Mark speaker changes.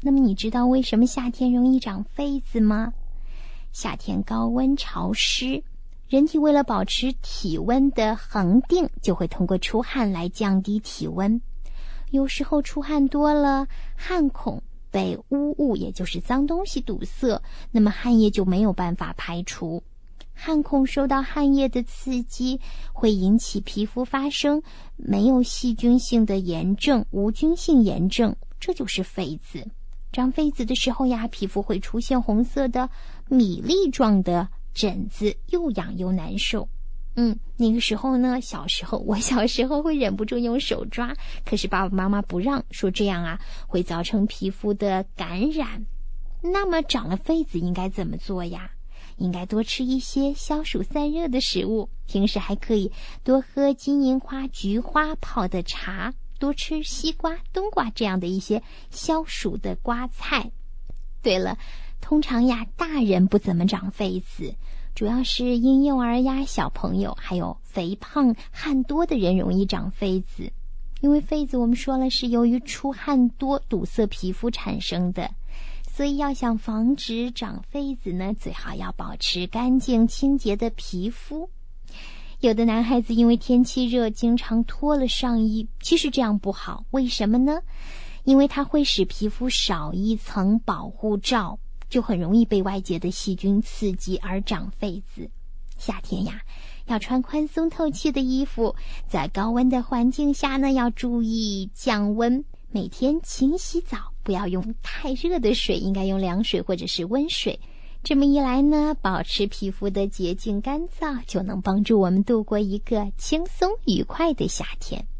Speaker 1: 那么你知道为什么夏天容易长痱子吗？夏天高温潮湿，人体为了保持体温的恒定，就会通过出汗来降低体温。有时候出汗多了，汗孔被污物，也就是脏东西堵塞，那么汗液就没有办法排出。汗孔受到汗液的刺激，会引起皮肤发生没有细菌性的炎症、无菌性炎症，这就是痱子。长痱子的时候呀，皮肤会出现红色的米粒状的疹子，又痒又难受。那个时候呢，我小时候会忍不住用手抓，可是爸爸妈妈不让，说这样啊会造成皮肤的感染。那么长了痱子应该怎么做呀？应该多吃一些消暑散热的食物，平时还可以多喝金银花、菊花泡的茶，多吃西瓜、冬瓜这样的一些消暑的瓜菜。对了，通常呀，大人不怎么长痱子，主要是婴幼儿呀、小朋友还有肥胖汗多的人容易长痱子。因为痱子我们说了是由于出汗多堵塞皮肤产生的，所以要想防止长痱子呢，最好要保持干净清洁的皮肤。有的男孩子因为天气热经常脱了上衣，其实这样不好，为什么呢？因为它会使皮肤少一层保护罩，就很容易被外界的细菌刺激而长痱子。夏天呀，要穿宽松透气的衣服，在高温的环境下呢，要注意降温，每天勤洗澡，不要用太热的水，应该用凉水或者是温水。这么一来呢，保持皮肤的洁净干燥，就能帮助我们度过一个轻松愉快的夏天。